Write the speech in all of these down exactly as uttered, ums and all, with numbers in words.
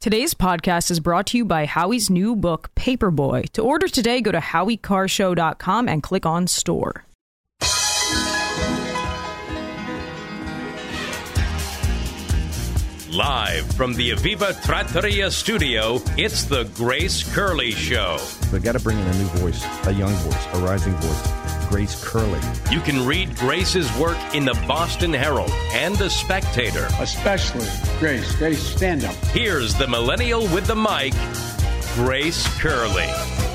Today's podcast is brought to you by Howie's new book, Paperboy. To order today, go to howie car show dot com and click on store. Live from the Aviva Trattoria studio, it's the Grace Curley Show. They got to bring in a new voice, a young voice, a rising voice. Grace Curley. You can read Grace's work in the Boston Herald and the Spectator. Especially Grace. Grace, stand up. Here's the millennial with the mic, Grace Curley.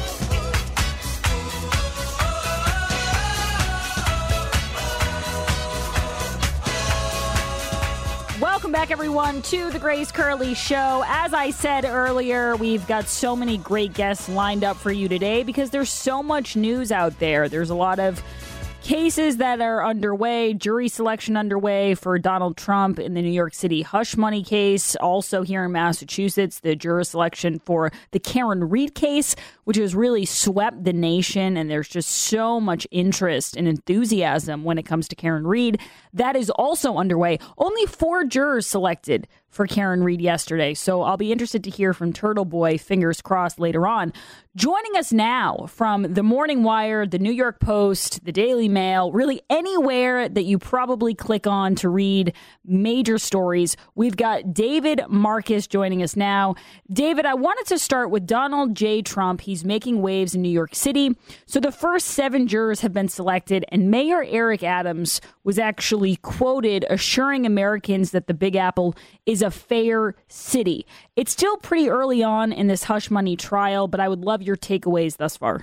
Welcome back, everyone, to the Grace Curley Show. As I said earlier, we've got so many great guests lined up for you today because there's so much news out there. There's a lot of cases that are underway, jury selection underway for Donald Trump in the New York City hush money case. Also here in Massachusetts, the jury selection for the Karen Read case, which has really swept the nation. And there's just so much interest and enthusiasm when it comes to Karen Read. That is also underway. Only four jurors selected for Karen Read yesterday. So I'll be interested to hear from Turtle Boy, fingers crossed, later on. Joining us now from the Morning Wire, the New York Post, the Daily Mail, really anywhere that you probably click on to read major stories, we've got David Marcus joining us now. David, I wanted to start with Donald J. Trump. He's making waves in New York City. So the first seven jurors have been selected, and Mayor Eric Adams was actually quoted assuring Americans that the Big Apple is a fair city. It's still pretty early on in this hush money trial, but I would love your takeaways thus far.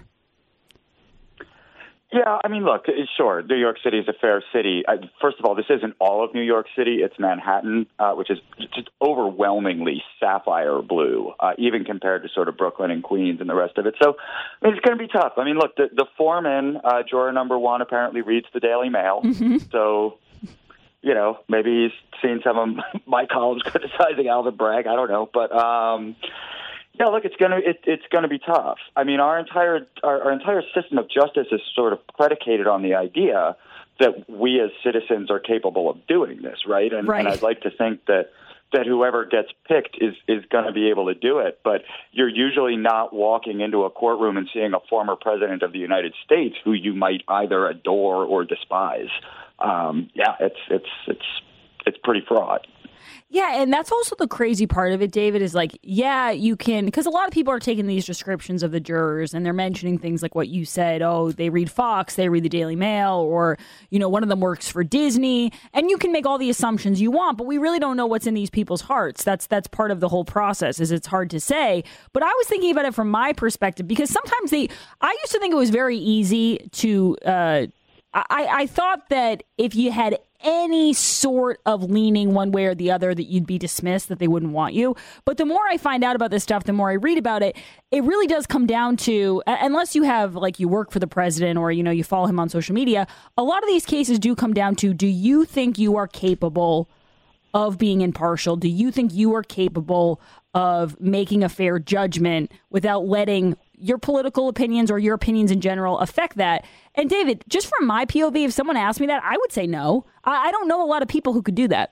Yeah, I mean, look, sure, New York City is a fair city. I, first of all, this isn't all of New York City. It's Manhattan, uh, which is just overwhelmingly sapphire blue, uh, even compared to sort of Brooklyn and Queens and the rest of it. So I mean, it's going to be tough. I mean, look, the, the foreman, uh, juror number one, apparently reads the Daily Mail. Mm-hmm. So, you know, maybe he's seen some of my columns criticizing Alvin Bragg. I don't know. But, um, yeah, look, it's gonna it, it's gonna be tough. I mean, our entire our, our entire system of justice is sort of predicated on the idea that we as citizens are capable of doing this, right? And, right. and I'd like to think that that whoever gets picked is is going to be able to do it. But you're usually not walking into a courtroom and seeing a former president of the United States who you might either adore or despise. Um, yeah, it's it's it's it's pretty fraught. Yeah, and that's also the crazy part of it, David, is like, yeah, you can, because a lot of people are taking these descriptions of the jurors and they're mentioning things like what you said, oh, they read Fox, they read the Daily Mail, or, you know, one of them works for Disney, and you can make all the assumptions you want, but we really don't know what's in these people's hearts. That's that's part of the whole process, is it's hard to say. But I was thinking about it from my perspective, because sometimes they, I used to think it was very easy to, uh, I, I thought that if you had any sort of leaning one way or the other, that you'd be dismissed, that they wouldn't want you. But the more I find out about this stuff, the more I read about it, it really does come down to, unless you have, like, you work for the president or, you know, you follow him on social media, a lot of these cases do come down to, do you think you are capable of being impartial? Do you think you are capable of making a fair judgment without letting your political opinions or your opinions in general affect that? And David, just from my P O V, if someone asked me that, I would say no. I, I don't know a lot of people who could do that.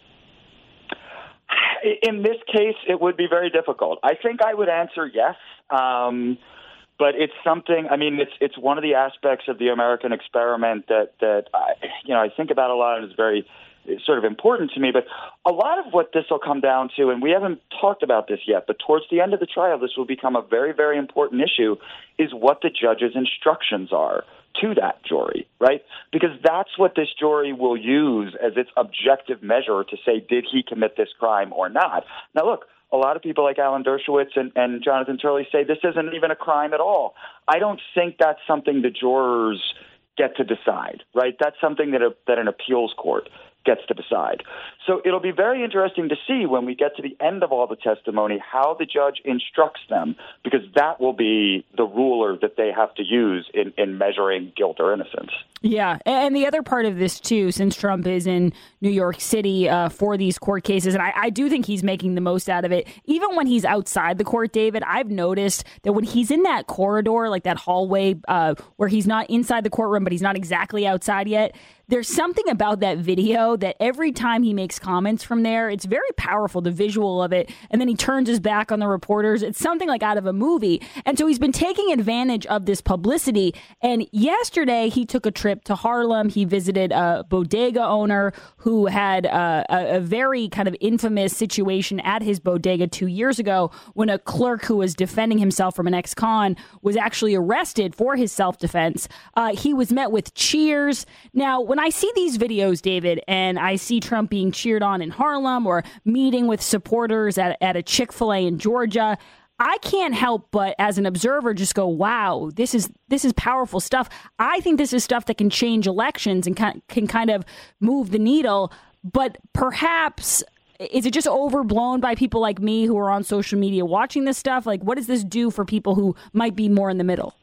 In this case, it would be very difficult. I think I would answer yes. Um, but it's something, I mean, it's it's one of the aspects of the American experiment that, that I, you know, I think about a lot and is very sort of important to me. But a lot of what this will come down to, and we haven't talked about this yet, but towards the end of the trial, this will become a very, very important issue, is what the judge's instructions are to that jury, right? Because that's what this jury will use as its objective measure to say, did he commit this crime or not? Now, look, a lot of people like Alan Dershowitz and, and Jonathan Turley say this isn't even a crime at all. I don't think that's something the jurors get to decide, right? That's something that a, that an appeals court gets to decide. So it'll be very interesting to see when we get to the end of all the testimony how the judge instructs them, because that will be the ruler that they have to use in, in measuring guilt or innocence. Yeah. And the other part of this, too, since Trump is in New York City uh, for these court cases, and I, I do think he's making the most out of it, even when he's outside the court, David, I've noticed that when he's in that corridor, like that hallway uh, where he's not inside the courtroom, but he's not exactly outside yet, there's something about that video that every time he makes comments from there, it's very powerful, the visual of it. And then he turns his back on the reporters. It's something like out of a movie. And so he's been taking advantage of this publicity. And yesterday he took a trip to Harlem. He visited a bodega owner who had uh, a, a very kind of infamous situation at his bodega two years ago when a clerk who was defending himself from an ex-con was actually arrested for his self-defense. Uh, he was met with cheers. Now, when I see these videos, David, and I see Trump being cheered on in Harlem or meeting with supporters at, at a Chick-fil-A in Georgia, I can't help but, as an observer, just go, wow, this is this is powerful stuff. I think this is stuff that can change elections and can, can kind of move the needle. But perhaps, is it just overblown by people like me who are on social media watching this stuff? Like, what does this do for people who might be more in the middle?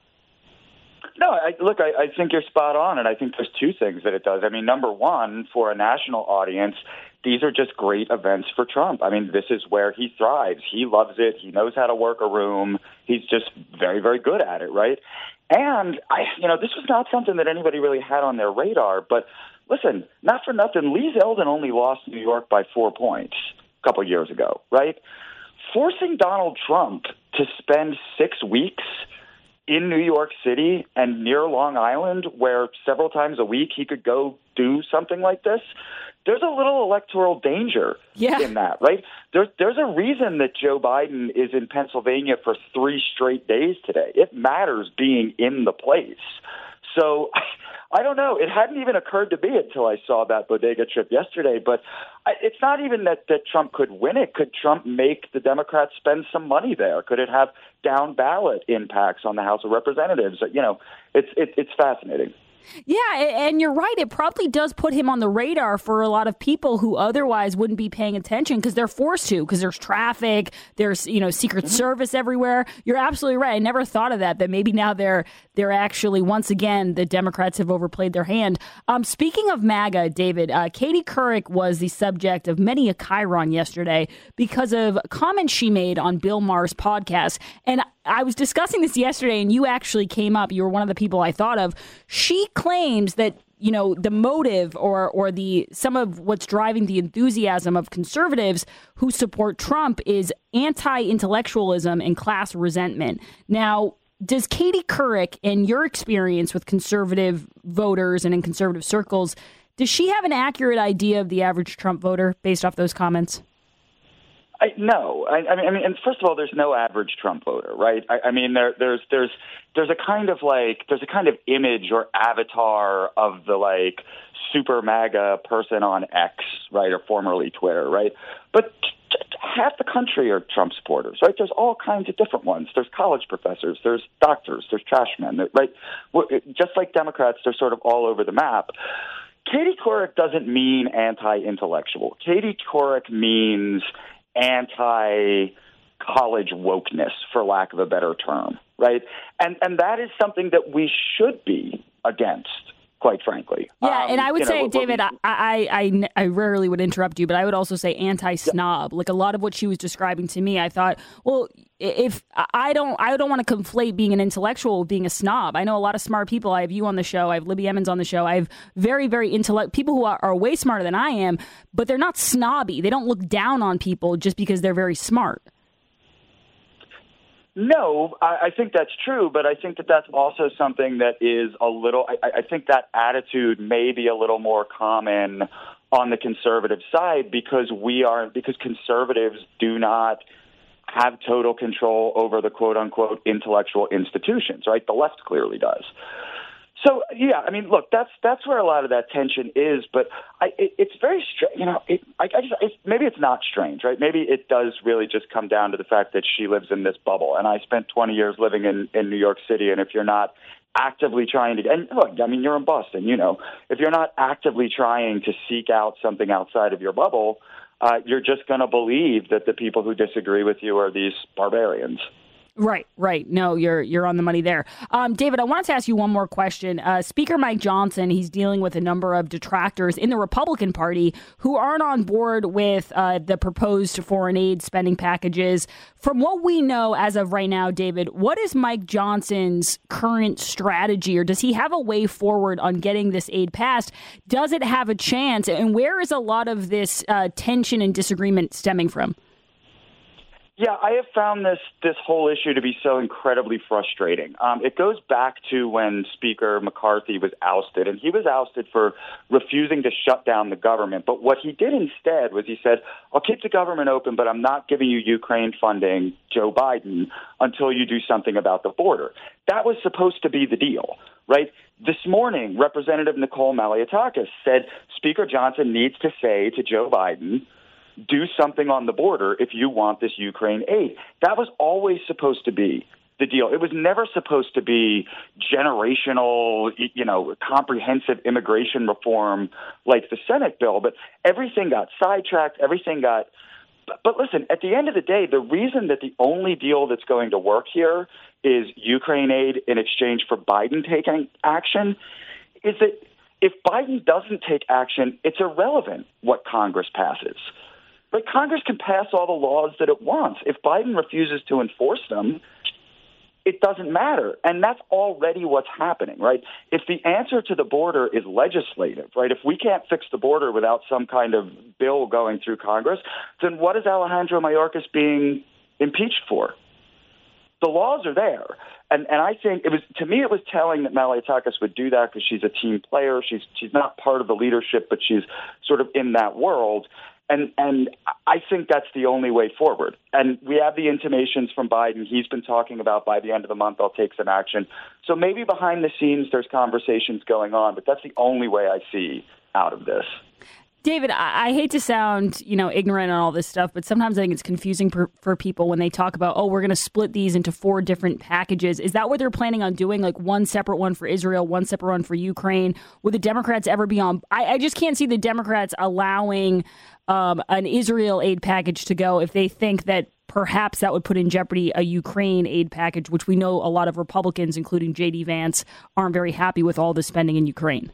No, I, look, I, I think you're spot on, and I think there's two things that it does. I mean, number one, for a national audience, these are just great events for Trump. I mean, this is where he thrives. He loves it. He knows how to work a room. He's just very, very good at it, right? And, I, you know, this was not something that anybody really had on their radar. But listen, not for nothing, Lee Zeldin only lost New York by four points a couple years ago, right? Forcing Donald Trump to spend six weeks in New York City and near Long Island, where several times a week he could go do something like this, there's a little electoral danger yeah. in that, right? There's, there's a reason that Joe Biden is in Pennsylvania for three straight days today. It matters being in the place. So I don't know. It hadn't even occurred to me until I saw that bodega trip yesterday. But I, it's not even that, that Trump could win it. Could Trump make the Democrats spend some money there? Could it have down ballot impacts on the House of Representatives? You know, it's it, it's fascinating. Yeah, and you're right. It probably does put him on the radar for a lot of people who otherwise wouldn't be paying attention because they're forced to, because there's traffic, there's, you know, Secret mm-hmm. Service everywhere. You're absolutely right. I never thought of that, that maybe now they're they're actually, once again, the Democrats have overplayed their hand. Um, speaking of MAGA, David, uh, Katie Couric was the subject of many a chyron yesterday because of comments she made on Bill Maher's podcast. And I was discussing this yesterday, and you actually came up. You were one of the people I thought of. She claims that, you know, the motive or or the some of what's driving the enthusiasm of conservatives who support Trump is anti-intellectualism and class resentment. Now, does Katie Couric, in your experience with conservative voters and in conservative circles, does she have an accurate idea of the average Trump voter based off those comments? I, no, I, I mean, I mean, and first of all, there's no average Trump voter, right? I, I mean, there, there's, there's, there's a kind of like, there's a kind of image or avatar of the like super MAGA person on X, right, or formerly Twitter, right? But t- t- half the country are Trump supporters, right? There's all kinds of different ones. There's college professors, there's doctors, there's trash men, right? Just like Democrats, they're sort of all over the map. Katie Couric doesn't mean anti-intellectual. Katie Couric means anti-college wokeness, for lack of a better term, right? And and that is something that we should be against, quite frankly. Yeah, um, and I would say, know, David, we, I, I, I, I rarely would interrupt you, but I would also say anti-snob. Yeah. Like a lot of what she was describing to me, I thought, well, if I don't, I don't want to conflate being an intellectual with being a snob. I know a lot of smart people. I have you on the show. I have Libby Emmons on the show. I have very, very intellect people who are, are way smarter than I am, but they're not snobby. They don't look down on people just because they're very smart. No, I, I think that's true, but I think that that's also something that is a little, I, I think that attitude may be a little more common on the conservative side because we are, because conservatives do not have total control over the quote-unquote intellectual institutions, right? The left clearly does. So, yeah, I mean, look, that's that's where a lot of that tension is, but I, it, it's very strange. You know, it, I, I just, it, maybe it's not strange, right? Maybe it does really just come down to the fact that she lives in this bubble, and I spent twenty years living in, in New York City, and if you're not actively trying to, and look, I mean, you're in Boston, you know, if you're not actively trying to seek out something outside of your bubble, uh, you're just going to believe that the people who disagree with you are these barbarians. Right, right. No, you're you're on the money there. Um, David, I wanted to ask you one more question. Uh, Speaker Mike Johnson, he's dealing with a number of detractors in the Republican Party who aren't on board with uh, the proposed foreign aid spending packages. From what we know as of right now, David, what is Mike Johnson's current strategy, or does he have a way forward on getting this aid passed? Does it have a chance? And where is a lot of this uh, tension and disagreement stemming from? Yeah, I have found this this whole issue to be so incredibly frustrating. Um, it goes back to when Speaker McCarthy was ousted, and he was ousted for refusing to shut down the government. But what he did instead was he said, I'll keep the government open, but I'm not giving you Ukraine funding, Joe Biden, until you do something about the border. That was supposed to be the deal, right? This morning, Representative Nicole Maliotakis said Speaker Johnson needs to say to Joe Biden, do something on the border if you want this Ukraine aid. That was always supposed to be the deal. It was never supposed to be generational, you know, comprehensive immigration reform like the Senate bill. But everything got sidetracked. Everything got. But listen, at the end of the day, the reason that the only deal that's going to work here is Ukraine aid in exchange for Biden taking action is that if Biden doesn't take action, it's irrelevant what Congress passes. But Congress can pass all the laws that it wants. If Biden refuses to enforce them, it doesn't matter. And that's already what's happening, right? If the answer to the border is legislative, right, if we can't fix the border without some kind of bill going through Congress, then what is Alejandro Mayorkas being impeached for? The laws are there. And and I think it was, to me, it was telling that Maliotakis would do that because she's a team player. She's she's not part of the leadership, but she's sort of in that world. And and I think that's the only way forward. And we have the intimations from Biden. He's been talking about by the end of the month, I'll take some action. So maybe behind the scenes, there's conversations going on, but that's the only way I see out of this. David, I, I hate to sound, you know, ignorant on all this stuff, but sometimes I think it's confusing for, for people when they talk about, oh, we're going to split these into four different packages. Is that what they're planning on doing? Like one separate one for Israel, one separate one for Ukraine? Would the Democrats ever be on? I, I just can't see the Democrats allowing um, an Israel aid package to go if they think that perhaps that would put in jeopardy a Ukraine aid package, which we know a lot of Republicans, including J D Vance, aren't very happy with all the spending in Ukraine.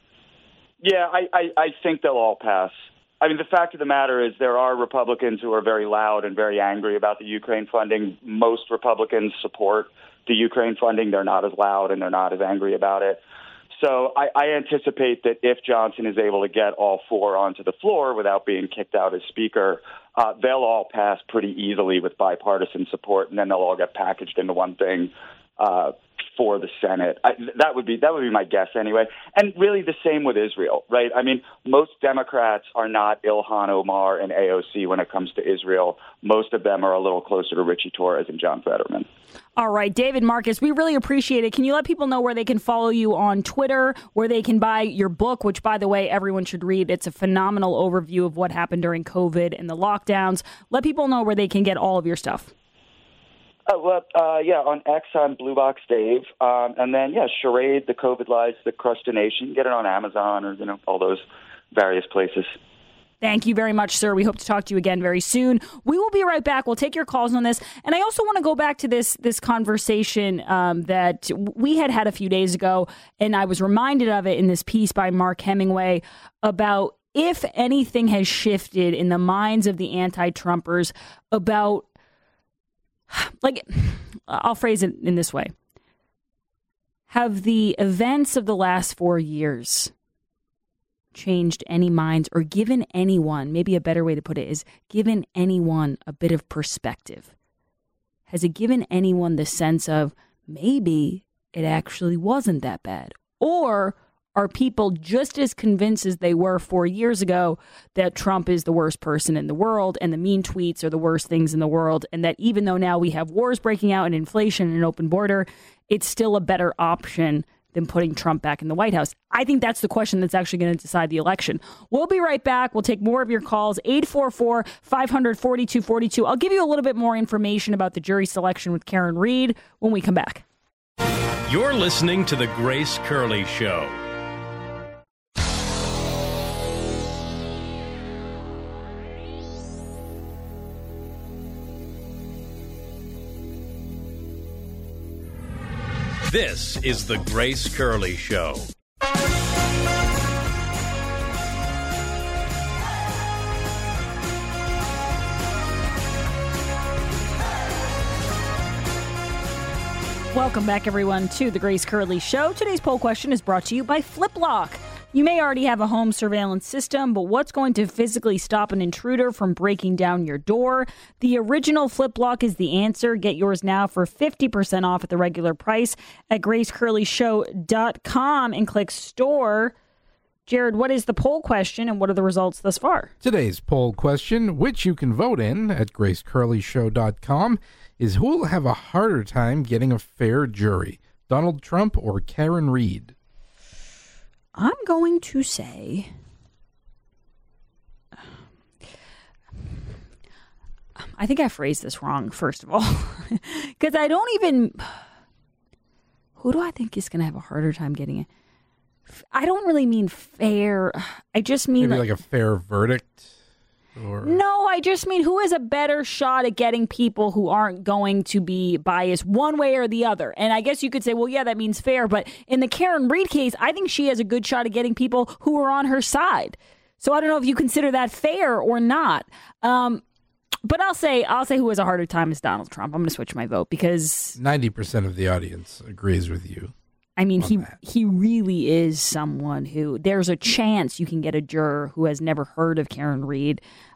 Yeah, I, I, I think they'll all pass. I mean, the fact of the matter is there are Republicans who are very loud and very angry about the Ukraine funding. Most Republicans support the Ukraine funding. They're not as loud and they're not as angry about it. So I, I anticipate that if Johnson is able to get all four onto the floor without being kicked out as Speaker, uh, they'll all pass pretty easily with bipartisan support, and then they'll all get packaged into one thing uh, for the Senate. I, that would be that would be my guess anyway. And really the same with Israel, right? I mean, most Democrats are not Ilhan Omar and A O C when it comes to Israel. Most of them are a little closer to Richie Torres and John Fetterman. All right, David Marcus, we really appreciate it. Can you let people know where they can follow you on Twitter, where they can buy your book, which, by the way, everyone should read. It's a phenomenal overview of what happened during COVID and the lockdowns. Let people know where they can get all of your stuff. Uh, well, uh, yeah, on X, on Blue Box Dave. Um, and then, yeah, Charade, The COVID Lies, The Crustination. You can get it on Amazon or, you know, all those various places. Thank you very much, sir. We hope to talk to you again very soon. We will be right back. We'll take your calls on this. And I also want to go back to this this conversation um, that we had had a few days ago, and I was reminded of it in this piece by Mark Hemingway about if anything has shifted in the minds of the anti-Trumpers about, like, I'll phrase it in this way. Have the events of the last four years changed any minds or given anyone, maybe a better way to put it is given anyone a bit of perspective? Has it given anyone the sense of maybe it actually wasn't that bad? Or are people just as convinced as they were four years ago that Trump is the worst person in the world and the mean tweets are the worst things in the world, and that even though now we have wars breaking out and inflation and an open border, it's still a better option than putting Trump back in the White House? I think that's the question that's actually going to decide the election. We'll be right back. We'll take more of your calls. eight four four, five hundred, forty-two forty-two. I'll give you a little bit more information about the jury selection with Karen Reed when we come back. You're listening to The Grace Curley Show. This is The Grace Curley Show. Welcome back, everyone, to The Grace Curley Show. Today's poll question is brought to you by FlipLock. You may already have a home surveillance system, but what's going to physically stop an intruder from breaking down your door? The original FlipLock is the answer. Get yours now for fifty percent off at the regular price at grace curley show dot com and click store. Jared, what is the poll question and what are the results thus far? Today's poll question, which you can vote in at grace curley show dot com, is who will have a harder time getting a fair jury, Donald Trump or Karen Reed? I'm going to say I think I phrased this wrong, first of all, because I don't even who do I think is going to have a harder time getting it? I don't really mean fair. I just mean Maybe like, like a fair verdict? Or... No, I just mean who has a better shot at getting people who aren't going to be biased one way or the other. And I guess you could say, well, yeah, that means fair. But in the Karen Reed case, I think she has a good shot at getting people who are on her side. So I don't know if you consider that fair or not. Um, but I'll say I'll say who has a harder time is Donald Trump. I'm going to switch my vote because ninety percent of the audience agrees with you. I mean, he that. he really is someone who there's a chance you can get a juror who has never heard of Karen Reed.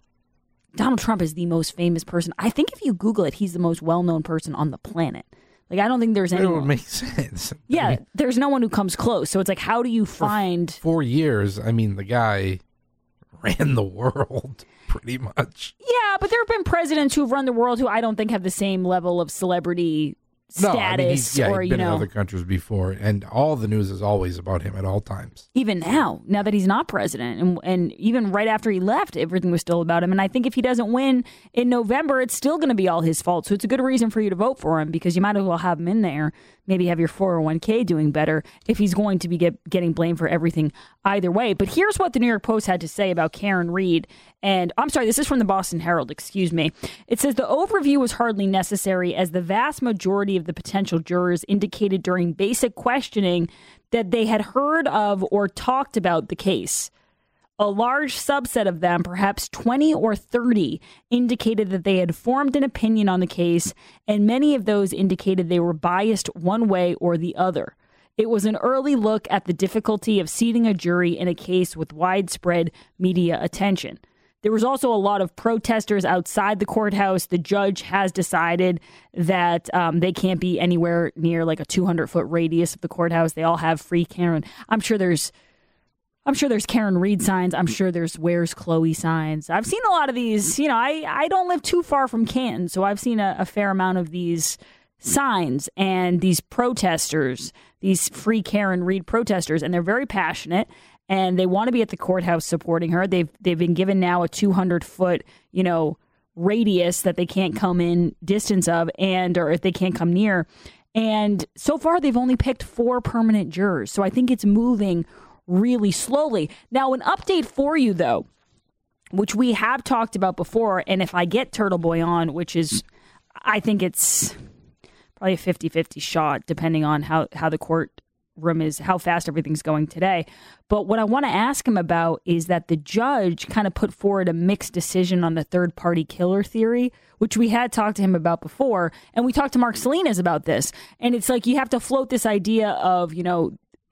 Donald Trump is the most famous person. I think if you Google it, he's the most well-known person on the planet. Like, I don't think there's anyone. It would make sense. Yeah, I mean, there's no one who comes close. So it's like, how do you find... For four years, I mean, the guy ran the world pretty much. Yeah, but there have been presidents who've run the world who I don't think have the same level of celebrity No, status. I mean, he's, yeah, or, he's you been in know, other countries before, and all the news is always about him at all times. even now, now that he's not president, and and even right after he left, everything was still about him. And I think if he doesn't win in November, it's still going to be all his fault. So it's a good reason for you to vote for him because you might as well have him in there. Maybe have your four oh one k doing better if he's going to be get, getting blamed for everything either way. But here's what the New York Post had to say about Karen Reed. And I'm sorry, this is from the Boston Herald, excuse me. It says the overview was hardly necessary as the vast majority of the potential jurors indicated during basic questioning that they had heard of or talked about the case. A large subset of them, perhaps twenty or thirty, indicated that they had formed an opinion on the case, and many of those indicated they were biased one way or the other. It was an early look at the difficulty of seating a jury in a case with widespread media attention. There was also a lot of protesters outside the courthouse. The judge has decided that um, they can't be anywhere near like a two hundred foot radius of the courthouse. They all have free Karen. I'm sure there's I'm sure there's Karen Reed signs. I'm sure there's Where's Chloe signs. I've seen a lot of these. You know, I, I don't live too far from Canton, so I've seen a, a fair amount of these signs and these protesters, these free Karen Reed protesters, and they're very passionate. And they want to be at the courthouse supporting her. They've they've been given now a two hundred foot, you know, radius that they can't come in distance of, and or if they can't come near. And so far, they've only picked four permanent jurors. So I think it's moving really slowly. Now, an update for you, though, which we have talked about before. And if I get Turtle Boy on, which is, I think it's probably a fifty-fifty shot, depending on how, how the court room is, how fast everything's going today. But what I want to ask him about is that the judge kind of put forward a mixed decision on the third party killer theory, which we had talked to him about before. And we talked to Mark Salinas about this. And it's like you have to float this idea of, you know,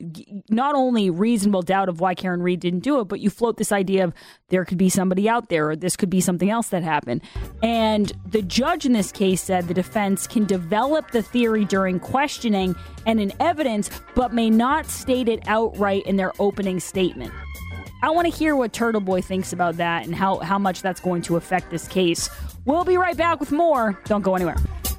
not only reasonable doubt of why Karen Reed didn't do it, but you float this idea of there could be somebody out there or this could be something else that happened. And the judge in this case said the defense can develop the theory during questioning and in evidence, but may not state it outright in their opening statement. I want to hear what Turtle Boy thinks about that and how, how much that's going to affect this case. We'll be right back with more. Don't go anywhere.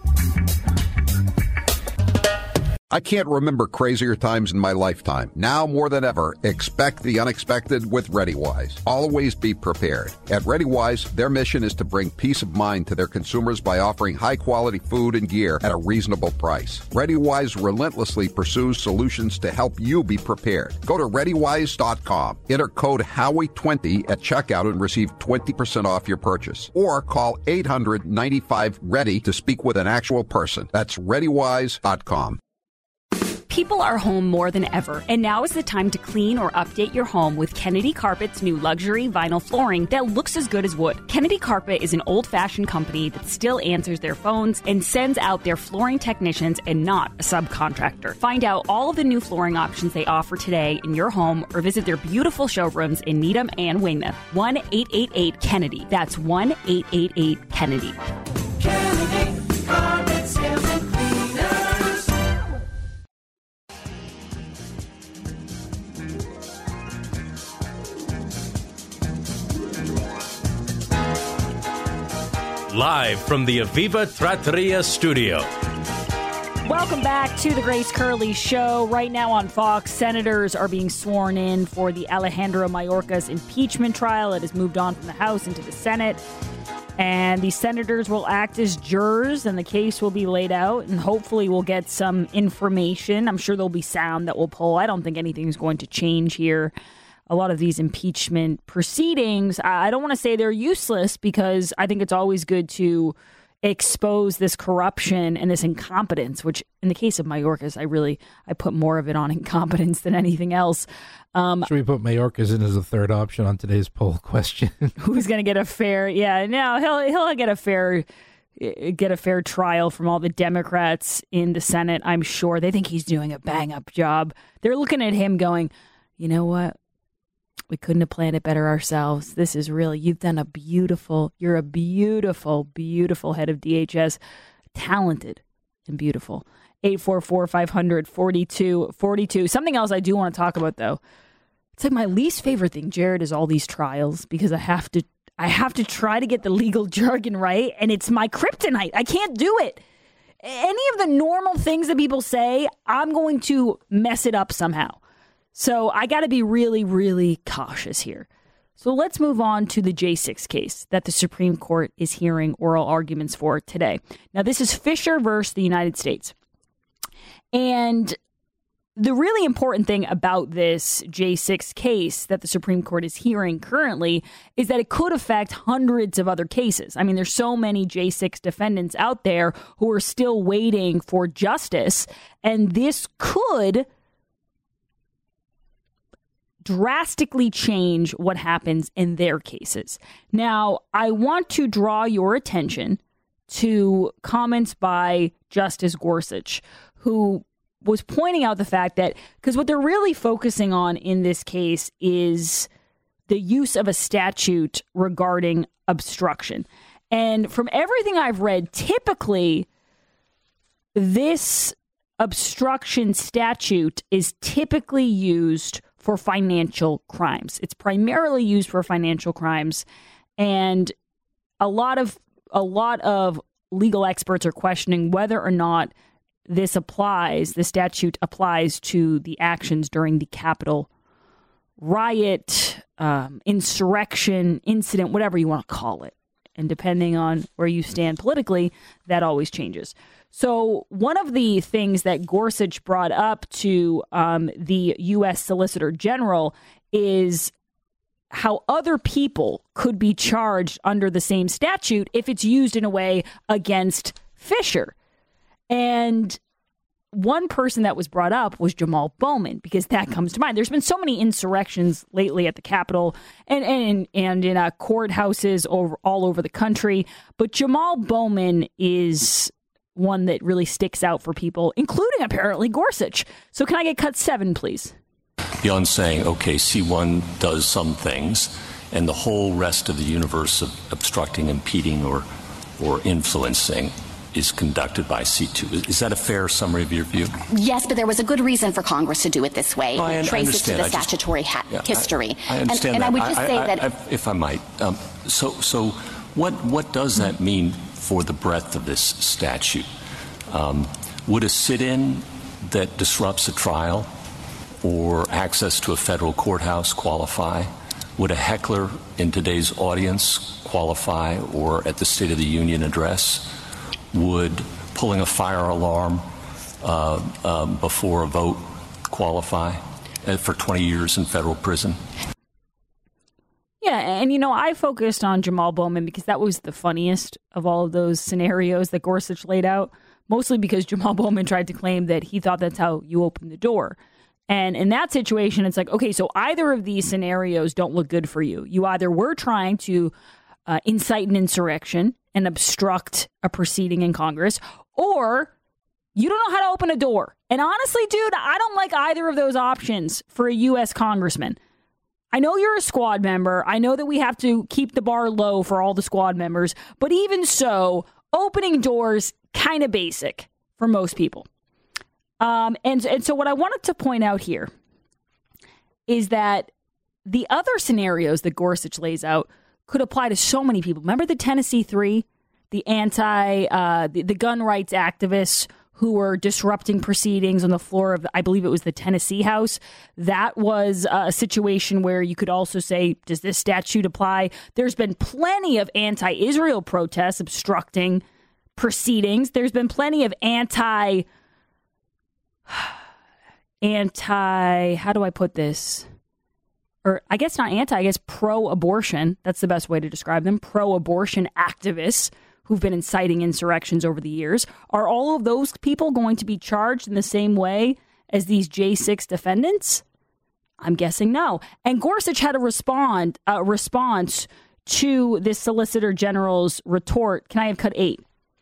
I can't remember crazier times in my lifetime. Now more than ever, expect the unexpected with ReadyWise. Always be prepared. At ReadyWise, their mission is to bring peace of mind to their consumers by offering high-quality food and gear at a reasonable price. ReadyWise relentlessly pursues solutions to help you be prepared. Go to ready wise dot com. Enter code Howie twenty at checkout and receive twenty percent off your purchase. Or call eight hundred ninety-five ready to speak with an actual person. That's ready wise dot com. People are home more than ever, and now is the time to clean or update your home with Kennedy Carpet's new luxury vinyl flooring that looks as good as wood. Kennedy Carpet is an old-fashioned company that still answers their phones and sends out their flooring technicians and not a subcontractor. Find out all of the new flooring options they offer today in your home or visit their beautiful showrooms in Needham and Weymouth. one eight eight eight Kennedy. That's one eight eight eight Kennedy. Kennedy Carpet Sales and Cleaners. Live from the Aviva Trattoria studio. Welcome back to the Grace Curley Show. Right now on Fox, senators are being sworn in for the Alejandro Mayorkas impeachment trial. It has moved on from the House into the Senate. And the senators will act as jurors, and the case will be laid out, and hopefully we'll get some information. I'm sure there'll be sound that will pull. I don't think anything's going to change here. A lot of these impeachment proceedings, I don't want to say they're useless, because I think it's always good to expose this corruption and this incompetence, which in the case of Mayorkas, I really, I put more of it on incompetence than anything else. Um, Should we put Mayorkas in as a third option on today's poll question? Who's going to get a fair, yeah, no, he'll, he'll get a fair, get a fair trial from all the Democrats in the Senate, I'm sure. They think he's doing a bang up job. They're looking at him going, you know what? We couldn't have planned it better ourselves. This is really, you've done a beautiful, you're a beautiful, beautiful head of D H S. Talented and beautiful. eight four four, five hundred, forty-two forty-two. Something else I do want to talk about, though. It's like my least favorite thing, Jared, is all these trials, because I have to, I have to try to get the legal jargon right, and it's my kryptonite. I can't do it. Any of the normal things that people say, I'm going to mess it up somehow. So I got to be really, really cautious here. So let's move on to the J six case that the Supreme Court is hearing oral arguments for today. Now, this is Fisher versus the United States. And the really important thing about this J six case that the Supreme Court is hearing currently is that it could affect hundreds of other cases. I mean, there's so many J six defendants out there who are still waiting for justice, and this could drastically change what happens in their cases. Now, I want to draw your attention to comments by Justice Gorsuch, who was pointing out the fact that, because what they're really focusing on in this case is the use of a statute regarding obstruction. And from everything I've read, typically this obstruction statute is typically used for financial crimes. It's primarily used for financial crimes, and a lot of a lot of legal experts are questioning whether or not this applies, the statute applies to the actions during the Capitol riot, um, insurrection, incident, whatever you want to call it. And depending on where you stand politically, that always changes. So one of the things that Gorsuch brought up to um, the U S Solicitor General is how other people could be charged under the same statute if it's used in a way against Fisher. And one person that was brought up was Jamal Bowman, because that comes to mind. There's been so many insurrections lately at the Capitol and and, and in uh, courthouses over, all over the country. But Jamal Bowman is one that really sticks out for people, including apparently Gorsuch. So can I get cut seven, please? Beyond saying, okay, C one does some things, and the whole rest of the universe of obstructing, impeding, or or influencing is conducted by C two. Is that a fair summary of your view? Yes, but there was a good reason for Congress to do it this way. Oh, I, it traces to the I statutory just, ha- yeah, history. I, I understand and, that. and I would just I, say I, that... I, if I might. Um, so, so what, what does that mean for the breadth of this statute? Um, would a sit-in that disrupts a trial or access to a federal courthouse qualify? Would a heckler in today's audience qualify, or at the State of the Union address? Would pulling a fire alarm uh, um, before a vote qualify uh, for twenty years in federal prison? Yeah, and you know, I focused on Jamal Bowman because that was the funniest of all of those scenarios that Gorsuch laid out. mostly because Jamal Bowman tried to claim that he thought that's how you open the door. And in that situation, it's like, okay, so either of these scenarios don't look good for you. You either were trying to uh, incite an insurrection and obstruct a proceeding in Congress, or you don't know how to open a door. And honestly, dude, I don't like either of those options for a U S congressman. I know you're a squad member. I know that we have to keep the bar low for all the squad members. But even so, opening doors, kind of basic for most people. Um, and, and so what I wanted to point out here is that the other scenarios that Gorsuch lays out could apply to so many people. Remember the Tennessee Three, the anti, uh, the, the gun rights activists who were disrupting proceedings on the floor of, I believe it was the Tennessee House. That was a situation where you could also say, does this statute apply? There's been plenty of anti-Israel protests obstructing proceedings. There's been plenty of anti, anti, how do I put this? Or I guess not anti, I guess pro-abortion. That's the best way to describe them. Pro-abortion activists who've been inciting insurrections over the years. Are all of those people going to be charged in the same way as these J six defendants? I'm guessing no. And Gorsuch had a respond a response to this Solicitor General's retort. Can I have cut eight?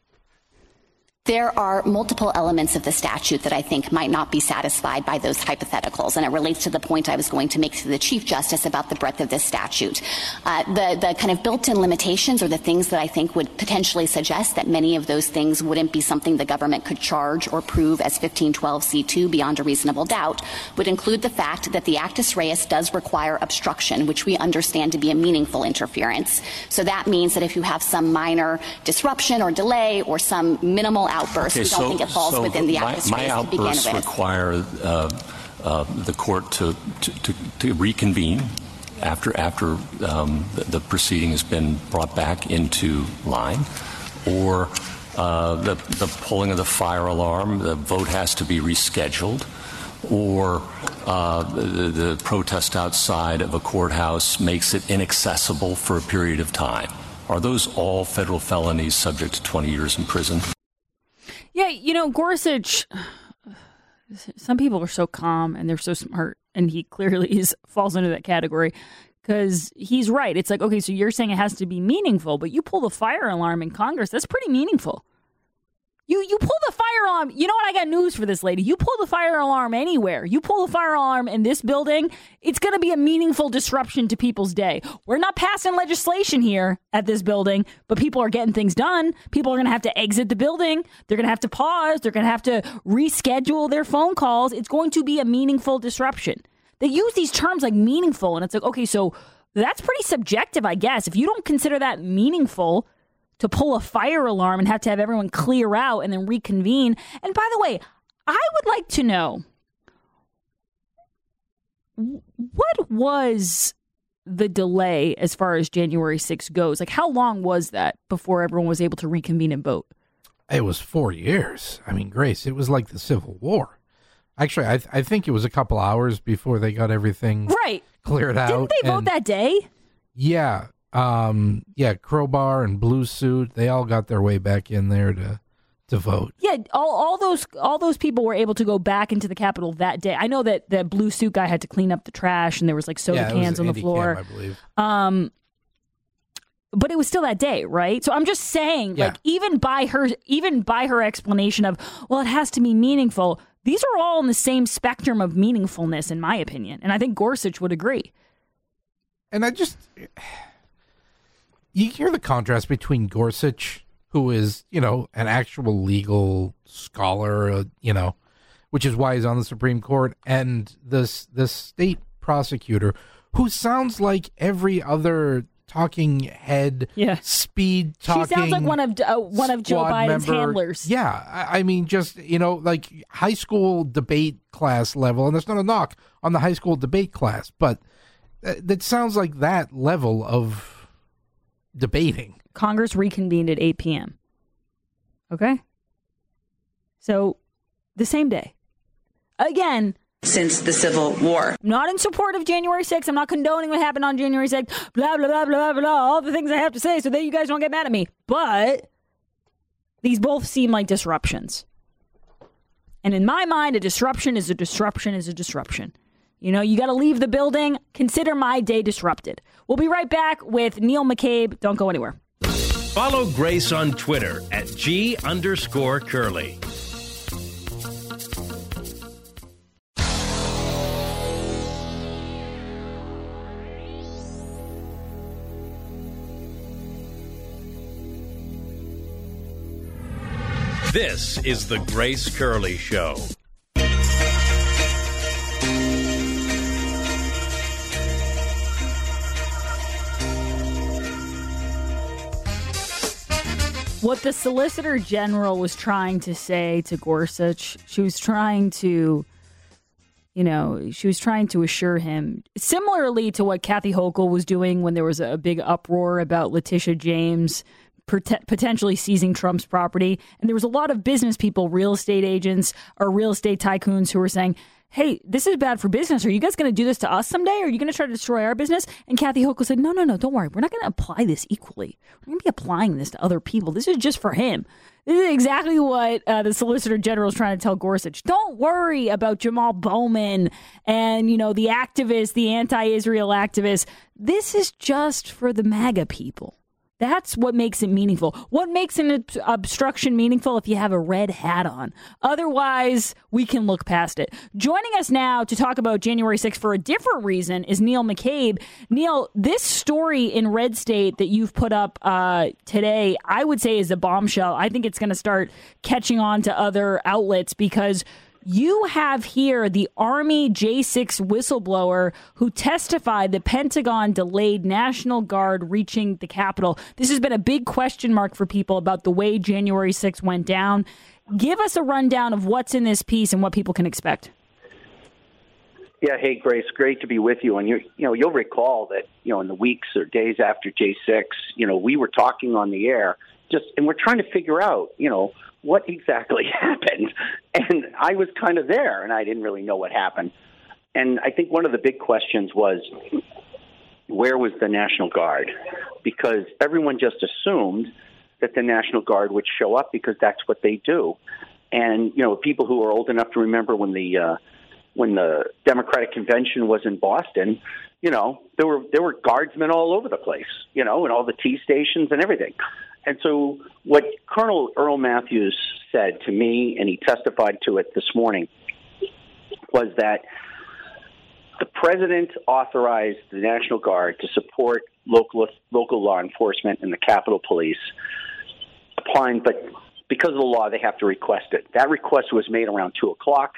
There are multiple elements of the statute that I think might not be satisfied by those hypotheticals, and it relates to the point I was going to make to the Chief Justice about the breadth of this statute. Uh, the, the kind of built-in limitations are the things that I think would potentially suggest that many of those things wouldn't be something the government could charge or prove as fifteen twelve C two beyond a reasonable doubt, would include the fact that the actus reus does require obstruction, which we understand to be a meaningful interference. So that means that if you have some minor disruption or delay or some minimal outburst, okay, we don't so, think it falls so within the my, actus my reus to begin outbursts with. require uh, uh, the court to, to, to, to reconvene after after um, the, the proceeding has been brought back into line, or uh, the, the pulling of the fire alarm, the vote has to be rescheduled, or uh, the, the protest outside of a courthouse makes it inaccessible for a period of time. Are those all federal felonies subject to twenty years in prison? Yeah, you know, Gorsuch, some people are so calm and they're so smart, and he clearly is falls into that category because he's right. It's like, okay, so you're saying it has to be meaningful, but you pull the fire alarm in Congress, that's pretty meaningful. You you pull the fire alarm. You know what? I got news for this lady. You pull the fire alarm anywhere. You pull the fire alarm in this building, it's going to be a meaningful disruption to people's day. We're not passing legislation here at this building, but people are getting things done. People are going to have to exit the building. They're going to have to pause. They're going to have to reschedule their phone calls. It's going to be a meaningful disruption. They use these terms like meaningful, and it's like, okay, so that's pretty subjective, I guess. If you don't consider that meaningful to pull a fire alarm and have to have everyone clear out and then reconvene. And by the way, I would like to know, what was the delay as far as January sixth goes? Like, how long was that before everyone was able to reconvene and vote? It was four years. I mean, Grace, it was like the Civil War. Actually, I, th- I think it was a couple hours before they got everything right. cleared out. Didn't they vote and, that day? Yeah. Um, yeah, Crowbar and Blue Suit, they all got their way back in there to to vote. Yeah, all, all those all those people were able to go back into the Capitol that day. I know that the Blue Suit guy had to clean up the trash, and there was like soda yeah, cans on Andy the floor. Kim, I believe. Um, but it was still that day, right? So I'm just saying, yeah. like, even by her, even by her explanation of, well, it has to be meaningful. These are all in the same spectrum of meaningfulness, in my opinion, and I think Gorsuch would agree. And I just. You hear the contrast between Gorsuch, who is, you know, an actual legal scholar, uh, you know, which is why he's on the Supreme Court, and this this state prosecutor who sounds like every other talking head, yeah. speed talking. She sounds like one of uh, one of Joe Biden's member. handlers. Yeah, I, I mean, just, you know, like high school debate class level, and that's not a knock on the high school debate class, but uh, that sounds like that level of debating. Congress reconvened at eight p.m. Okay? So, the same day. Again, since the Civil War. I'm not in support of January sixth. I'm not condoning what happened on January sixth. Blah, blah, blah, blah, blah, all the things I have to say so that you guys don't get mad at me. But These both seem like disruptions. And in my mind, a disruption is a disruption is a disruption. You know, you got to leave the building. Consider my day disrupted. We'll be right back with Neil McCabe. Don't go anywhere. Follow Grace on Twitter at G underscore Curly. This is the Grace Curley Show. What the Solicitor General was trying to say to Gorsuch, she was trying to, you know, she was trying to assure him, similarly to what Kathy Hochul was doing when there was a big uproar about Letitia James potentially seizing Trump's property. And there was a lot of business people, real estate agents or real estate tycoons who were saying, hey, this is bad for business. Are you guys going to do this to us someday? Are you going to try to destroy our business? And Kathy Hochul said, no, no, no, don't worry. We're not going to apply this equally. We're going to be applying this to other people. This is just for him. This is exactly what uh, the Solicitor General is trying to tell Gorsuch. Don't worry about Jamal Bowman and, you know, the activists, the anti-Israel activists. This is just for the MAGA people. That's what makes it meaningful. What makes an ob- obstruction meaningful? If you have a red hat on. Otherwise, we can look past it. Joining us now to talk about January sixth for a different reason is Neil McCabe. Neil, this story in Red State that you've put up uh, today, I would say is a bombshell. I think it's going to start catching on to other outlets because you have here the Army J six whistleblower who testified the Pentagon delayed National Guard reaching the Capitol. This has been a big question mark for people about the way January sixth went down. Give us a rundown of what's in this piece and what people can expect. Yeah, hey, Grace, great to be with you. And, you you know, you'll recall that, you know, in the weeks or days after J six, you know, we were talking on the air just, and we're trying to figure out, you know, what exactly happened. And I was kind of there, and I didn't really know what happened. And I think one of the big questions was, where was the National Guard? Because everyone just assumed that the National Guard would show up because that's what they do. And, you know, people who are old enough to remember when the uh, when the Democratic Convention was in Boston, you know, there were there were guardsmen all over the place, you know, and all the T stations and everything. And so what Colonel Earl Matthews said to me, and he testified to it this morning, was that the president authorized the National Guard to support local local law enforcement and the Capitol Police, applying, but because of the law, they have to request it. That request was made around two o'clock,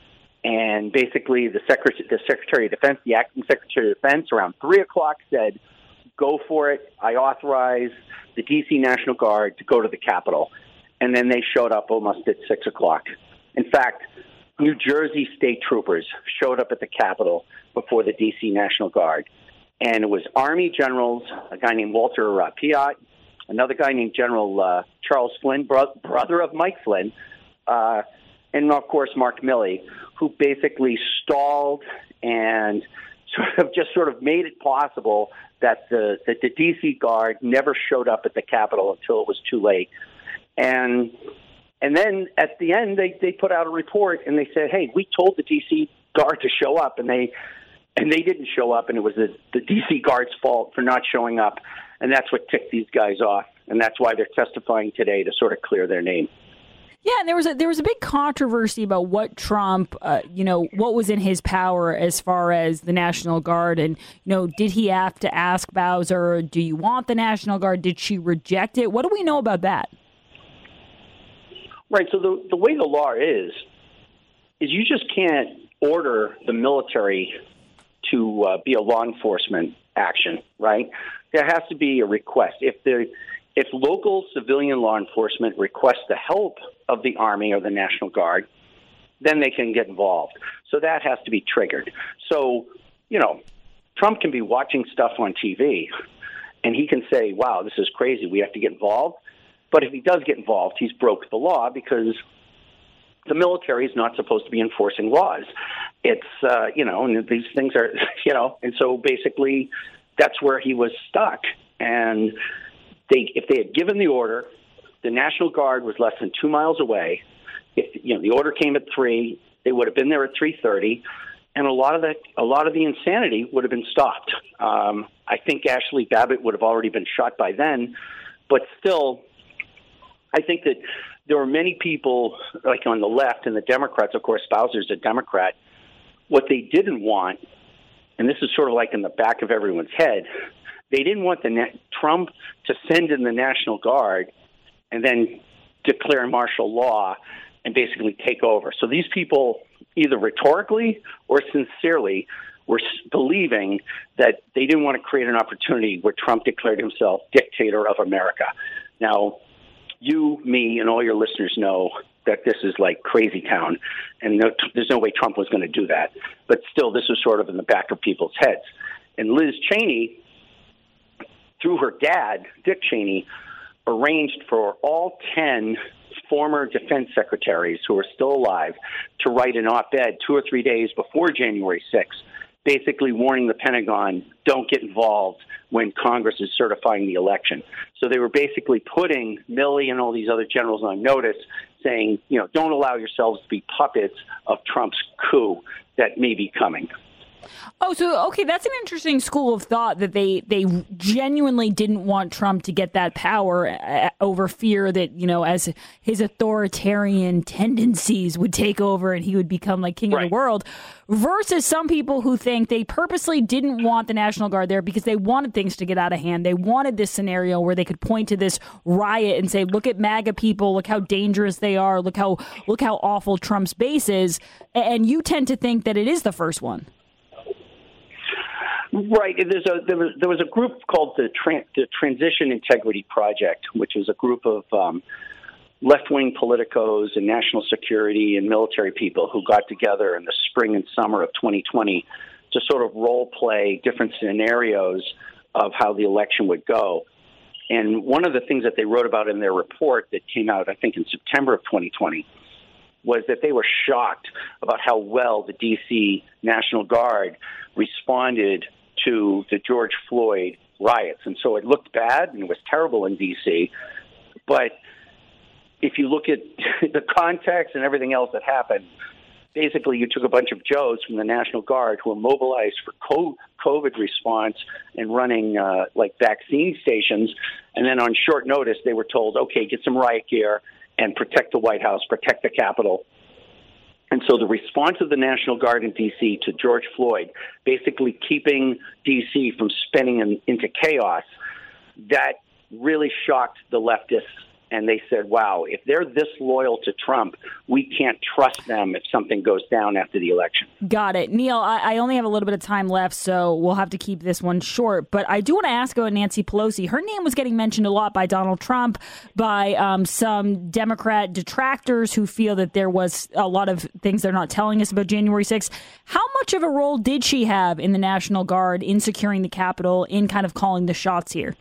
and basically the Secretary, the Secretary of Defense, the acting Secretary of Defense, around three o'clock said, go for it. I authorize the D C National Guard to go to the Capitol. And then they showed up almost at six o'clock. In fact, New Jersey state troopers showed up at the Capitol before the D C National Guard. And it was Army generals, a guy named Walter uh, Piatt, another guy named General uh, Charles Flynn, bro- brother of Mike Flynn, uh, and, of course, Mark Milley, who basically stalled and sort of just sort of made it possible that the, that the D C Guard never showed up at the Capitol until it was too late. And and then at the end, they, they put out a report and they said, hey, we told the D C Guard to show up, and they and they didn't show up, and it was the, the D C Guard's fault for not showing up. And that's what ticked these guys off. And that's why they're testifying today to sort of clear their name. Yeah, and there was a there was a big controversy about what Trump, uh, you know, what was in his power as far as the National Guard, and you know, did he have to ask Bowser, "Do you want the National Guard?" Did she reject it? What do we know about that? Right. So the the way the law is, is you just can't order the military to uh, be a law enforcement action. Right. There has to be a request. If the If local civilian law enforcement requests the help of the Army or the National Guard, then they can get involved. So that has to be triggered. So, you know, Trump can be watching stuff on T V, and he can say, wow, this is crazy, we have to get involved. But if he does get involved, he's broke the law because the military is not supposed to be enforcing laws. It's, uh, you know, and these things are, you know, and so basically that's where he was stuck. And They, if they had given the order, the National Guard was less than two miles away. If you know the order came at three, they would have been there at three thirty, and a lot of the a lot of the insanity would have been stopped. Um, I think Ashley Babbitt would have already been shot by then, but still, I think that there were many people, like on the left and the Democrats. Of course, Bowser's a Democrat. What they didn't want, and this is sort of like in the back of everyone's head, they didn't want the na- Trump to send in the National Guard and then declare martial law and basically take over. So these people, either rhetorically or sincerely, were believing that they didn't want to create an opportunity where Trump declared himself dictator of America. Now, you, me, and all your listeners know that this is like crazy town, and no, there's no way Trump was going to do that. But still, this was sort of in the back of people's heads. And Liz Cheney, through her dad, Dick Cheney, arranged for all ten former defense secretaries who are still alive to write an op-ed two or three days before January sixth, basically warning the Pentagon, don't get involved when Congress is certifying the election. So they were basically putting Milley and all these other generals on notice, saying, you know, don't allow yourselves to be puppets of Trump's coup that may be coming. Oh, so, okay, that's an interesting school of thought that they, they genuinely didn't want Trump to get that power uh, over fear that, you know, as his authoritarian tendencies would take over and he would become like king right. of the world, versus some people who think they purposely didn't want the National Guard there because they wanted things to get out of hand. They wanted this scenario where they could point to this riot and say, look at MAGA people, look how dangerous they are, look how look how awful Trump's base is. And you tend to think that it is the first one. Right. There's a there was there was a group called the, Tran- the Transition Integrity Project, which was a group of um, left-wing politicos and national security and military people who got together in the spring and summer of twenty twenty to sort of role play different scenarios of how the election would go. And one of the things that they wrote about in their report that came out, I think, in September of twenty twenty, was that they were shocked about how well the D C National Guard responded to the George Floyd riots. And so it looked bad and it was terrible in D C. But if you look at the context and everything else that happened, basically you took a bunch of Joes from the National Guard who were mobilized for COVID response and running uh, like vaccine stations. And then on short notice, they were told, okay, get some riot gear and protect the White House, protect the Capitol. And so the response of the National Guard in D C to George Floyd, basically keeping D C from spinning in, into chaos, that really shocked the leftists. And they said, wow, if they're this loyal to Trump, we can't trust them if something goes down after the election. Got it. Neil, I, I only have a little bit of time left, so we'll have to keep this one short. But I do want to ask about Nancy Pelosi. Her name was getting mentioned a lot by Donald Trump, by um, some Democrat detractors who feel that there was a lot of things they're not telling us about January sixth. How much of a role did she have in the National Guard, in securing the Capitol, in kind of calling the shots here?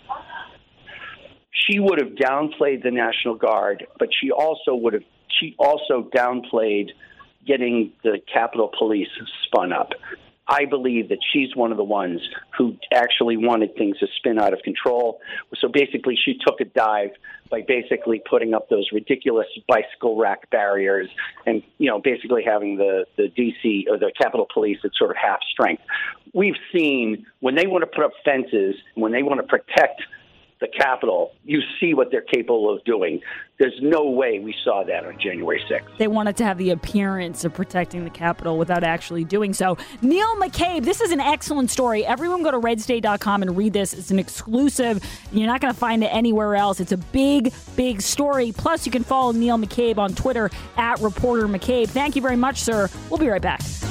She would have downplayed the National Guard, but she also would have she also downplayed getting the Capitol Police spun up. I believe that she's one of the ones who actually wanted things to spin out of control. So basically, she took a dive by basically putting up those ridiculous bicycle rack barriers and, you know, basically having the, the D C or the Capitol Police at sort of half strength. We've seen when they want to put up fences, when they want to protect the Capitol, you see what they're capable of doing. There's no way we saw that on January sixth. They wanted to have the appearance of protecting the Capitol without actually doing so. Neil McCabe, this is an excellent story. Everyone go to red state dot com and read this. It's an exclusive. You're not going to find it anywhere else. It's a big, big story. Plus, you can follow Neil McCabe on Twitter at Reporter McCabe. Thank you very much, sir. We'll be right back.